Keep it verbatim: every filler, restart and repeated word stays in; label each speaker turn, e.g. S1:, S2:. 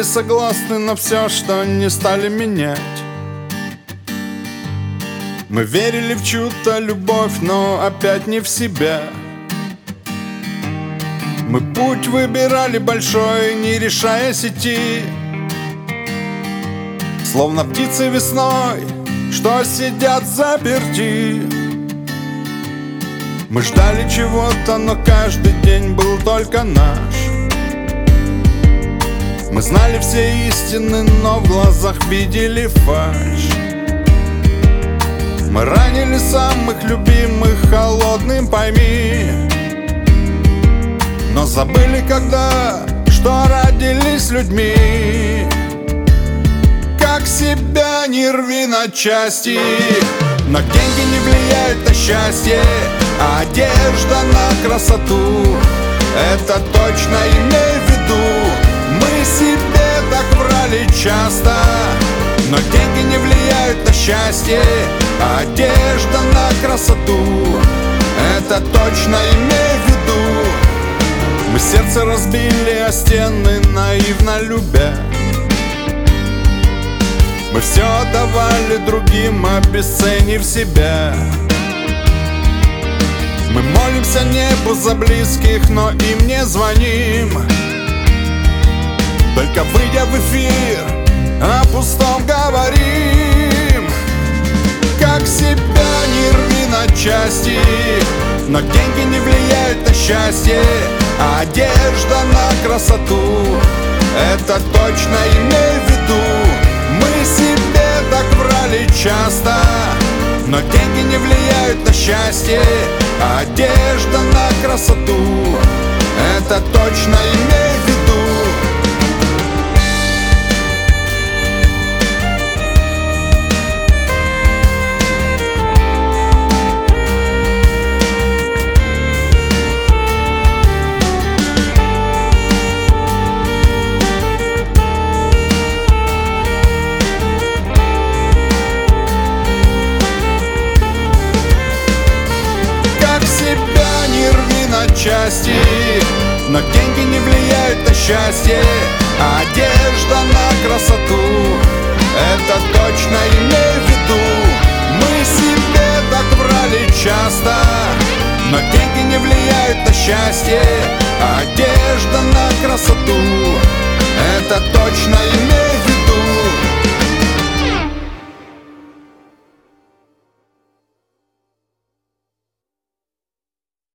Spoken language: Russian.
S1: были согласны на все, что не стали менять. Мы верили в чью-то любовь, но опять не в себя. Мы путь выбирали большой, не решаясь идти, словно птицы весной, что сидят заперти. Мы ждали чего-то, но каждый день был только наш. Мы знали все истины, но в глазах видели фальшь. Мы ранили самых любимых холодным, пойми, но забыли, когда, что родились людьми. Как себя не рви на части, но деньги не влияют на счастье, а одежда на красоту. Это точно имей в виду. Мы себе так врали часто, но деньги не влияют на счастье, а одежда на красоту. Это точно имей в виду. Мы сердце разбили о стены, наивно любя. Мы все отдавали другим, обесценив себя. Мы молимся небу за близких, но им не звоним. Только выйдя в эфир, о пустом говорим. Как себя не рви на части, но деньги не влияют на счастье, а одежда на красоту. Это точно имей в виду. Мы себе так врали часто, но деньги не влияют на счастье, а одежда на красоту. Это точно имей в виду. Части, но деньги не влияют на счастье, а одежда на красоту. Это точно имей в виду. Мы себе так врали часто, но деньги не влияют на счастье, а одежда на красоту.